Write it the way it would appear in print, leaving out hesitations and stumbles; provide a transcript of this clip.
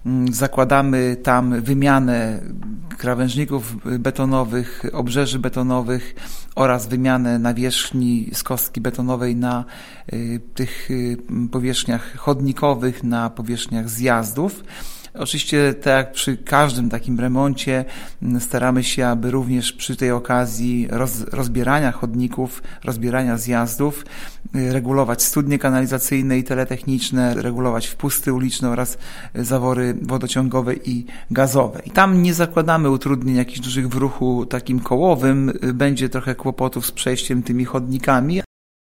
zakładamy tam wymianę krawężników betonowych, obrzeży betonowych oraz wymianę nawierzchni z kostki betonowej na tych powierzchniach chodnikowych, na powierzchniach zjazdów. Oczywiście, tak jak przy każdym takim remoncie, staramy się, aby również przy tej okazji rozbierania chodników, rozbierania zjazdów, regulować studnie kanalizacyjne i teletechniczne, regulować wpusty uliczne oraz zawory wodociągowe i gazowe. I tam nie zakładamy utrudnień jakichś dużych w ruchu takim kołowym, będzie trochę kłopotów z przejściem tymi chodnikami,